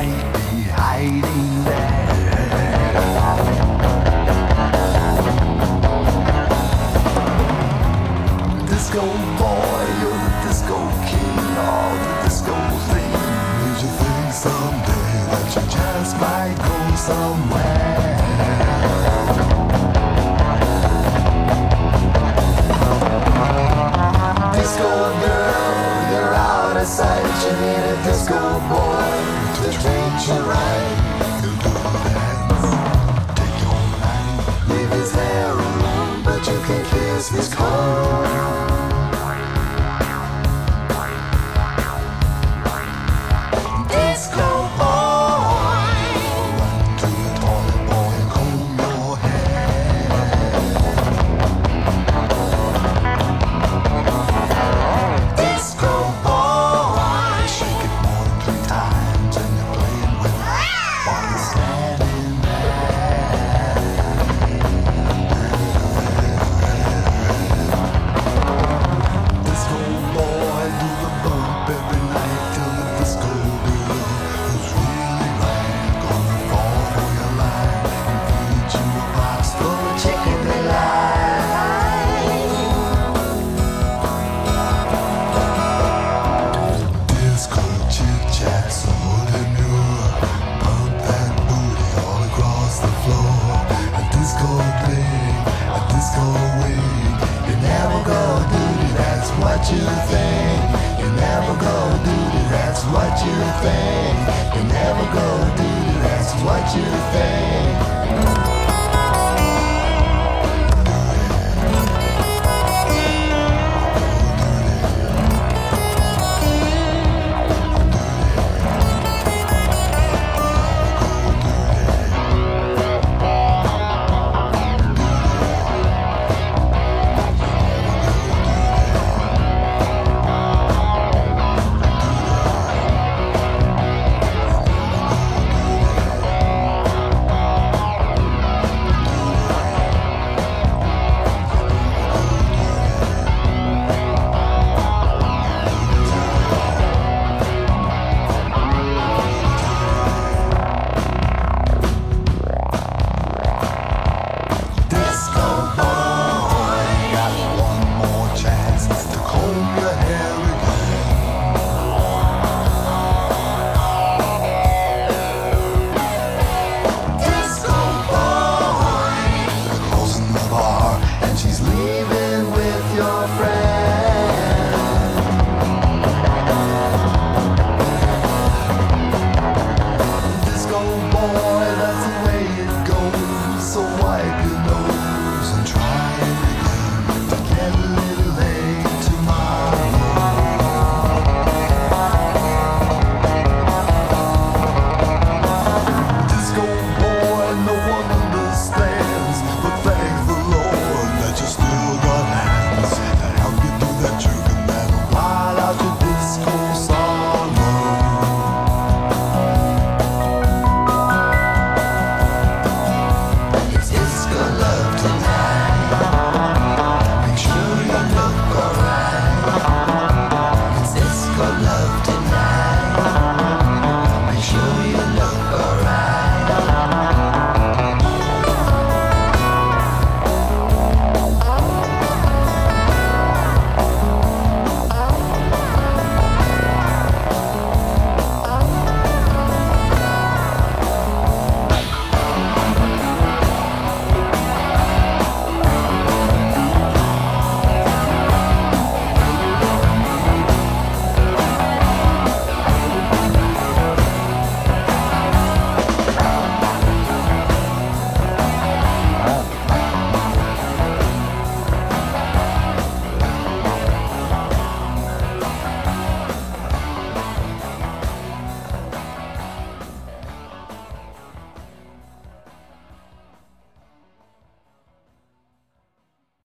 might be hiding there. Disco boy, you're the disco king, all the disco thing. Did you think someday that you just might go somewhere? Disco girl, you're out of sight. You need a disco boy to treat you right. He'll do the dance, take your night. Leave his hair alone, but you can kiss his coat. Disco boy, run to the toilet boy and comb your hair. Disco boy, shake it more than 3 times and you're playing with it while he's standing there. Disco boy, do the bump every night till the disco girl who's really right gonna fall for your line and feed you a box full of chicken delight. Disco chit chat so demure, pump that booty all across the floor. A disco thing, a disco wing. You never go duty, that's what you think. You never go duty, that's what you think. You never go duty, that's what you think. Disco boy, got one more chance to comb your hair again. Disco boy, they're closing the bar and she's leaving with your friend. Disco boy, that's the way it goes. So wipe your nose and try it again to get a little late tomorrow. Disco boy, no one understands, but thank the Lord that you still got hands to help you do that jerking that'll blot out your disco sorrow. It's disco love tonight. Make sure you look alright. It's disco love tonight.